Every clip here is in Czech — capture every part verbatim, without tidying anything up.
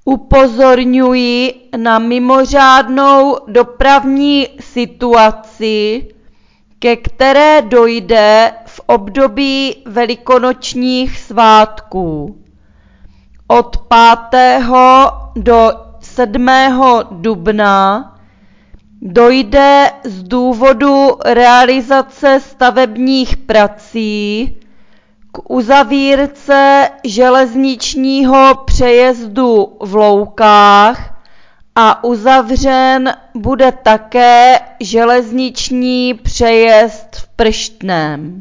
Upozorňuji na mimořádnou dopravní situaci, ke které dojde v období velikonočních svátků. Od pátého do sedmého dubna dojde z důvodu realizace stavebních prací k uzavírce železničního přejezdu v Loukách a uzavřen bude také železniční přejezd v Prštném.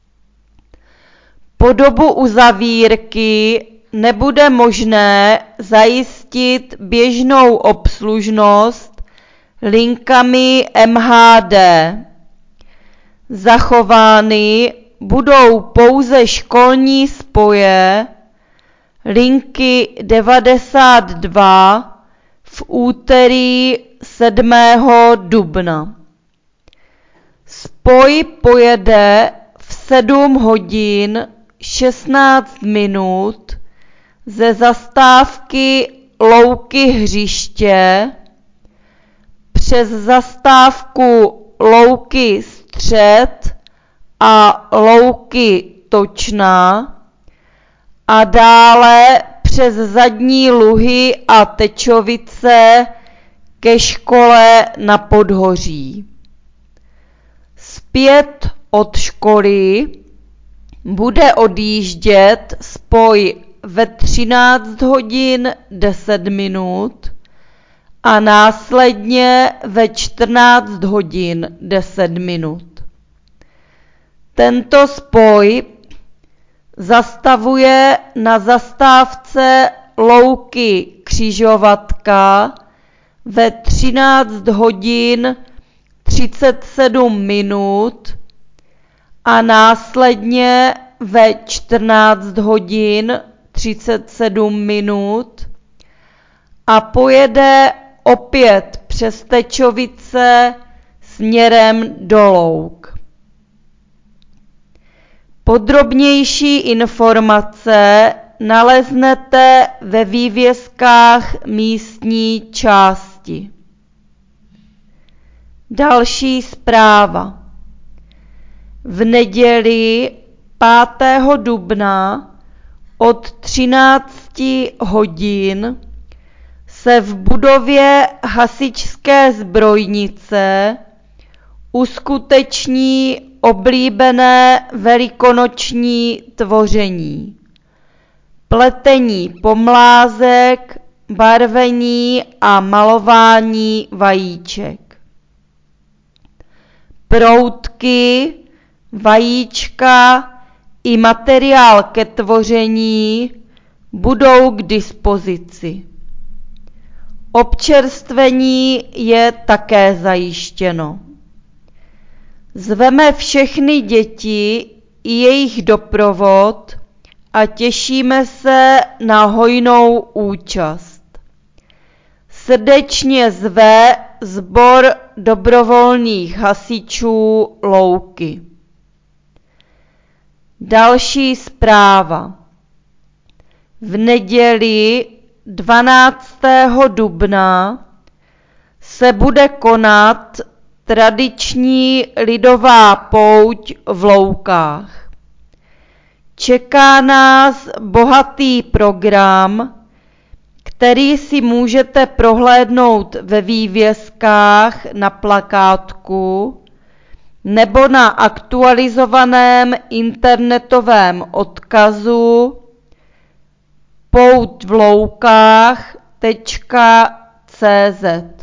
Po dobu uzavírky nebude možné zajistit běžnou obslužnost linkami M H D. Zachovány budou pouze školní spoje linky devadesát dva v úterý sedmého dubna. Spoj pojede v sedm hodin šestnáct minut ze zastávky Louky Hřiště přes zastávku Louky Střed a Louky Točná a dále přes Zadní Luhy a Tečovice ke škole na Podhoří. Zpět od školy bude odjíždět spoj ve třináct hodin deset minut a následně ve čtrnáct hodin deset minut. Tento spoj zastavuje na zastávce Louky Křižovatka ve třináct hodin třicet sedm minut a následně ve čtrnáct hodin třicet sedm minut a pojede opět přes Tečovice směrem do Louk. Podrobnější informace naleznete ve vývězkách místní části. Další zpráva. V neděli pátého dubna od třinácti hodin se v budově hasičské zbrojnice uskuteční oblíbené velikonoční tvoření. Pletení pomlázek, barvení a malování vajíček. Proutky, vajíčka i materiál ke tvoření budou k dispozici. Občerstvení je také zajištěno. Zveme všechny děti i jejich doprovod a těšíme se na hojnou účast. Srdečně zve sbor dobrovolných hasičů Louky. Další zpráva. V neděli dvanáctého dubna se bude konat tradiční lidová pouť v Loukách. Čeká nás bohatý program, který si můžete prohlédnout ve vývězkách na plakátku nebo na aktualizovaném internetovém odkazu pouť v loukách tečka cé zet.